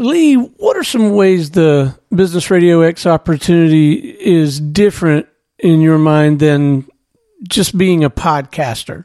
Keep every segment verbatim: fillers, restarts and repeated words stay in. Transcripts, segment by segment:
Lee, what are some ways the Business Radio X opportunity is different in your mind than just being a podcaster?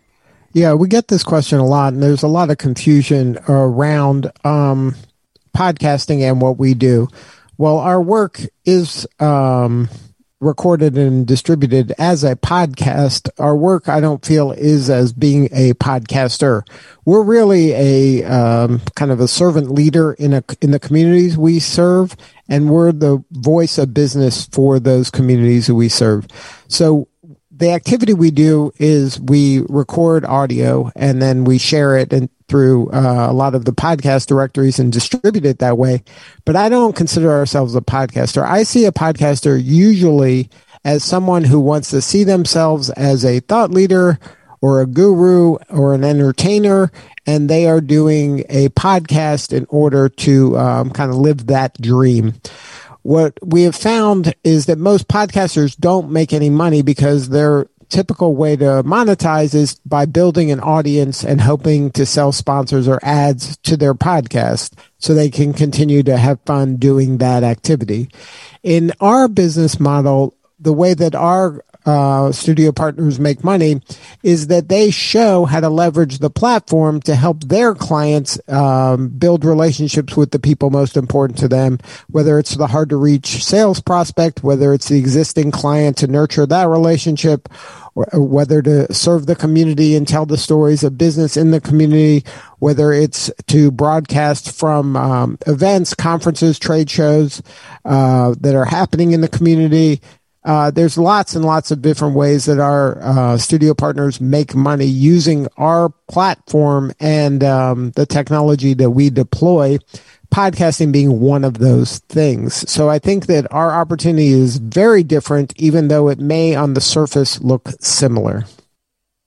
Yeah, we get this question a lot, and there's a lot of confusion around um, podcasting and what we do. Well, our work is um, recorded and distributed as a podcast. Our work, I don't feel, is as being a podcaster. We're really a um, kind of a servant leader in a in the communities we serve, and we're the voice of business for those communities that we serve. So the activity we do is we record audio and then we share it and through uh, a lot of the podcast directories and distribute it that way. But I don't consider ourselves a podcaster. I see a podcaster usually as someone who wants to see themselves as a thought leader or a guru or an entertainer, and they are doing a podcast in order to um, kind of live that dream. What we have found is that most podcasters don't make any money because their typical way to monetize is by building an audience and hoping to sell sponsors or ads to their podcast so they can continue to have fun doing that activity. In our business model, the way that our uh, studio partners make money is that they show how to leverage the platform to help their clients um, build relationships with the people most important to them, whether it's the hard to reach sales prospect, whether it's the existing client to nurture that relationship, or whether to serve the community and tell the stories of business in the community, whether it's to broadcast from um, events, conferences, trade shows uh, that are happening in the community. Uh, there's lots and lots of different ways that our uh, studio partners make money using our platform and um, the technology that we deploy, podcasting being one of those things. So I think that our opportunity is very different, even though it may on the surface look similar.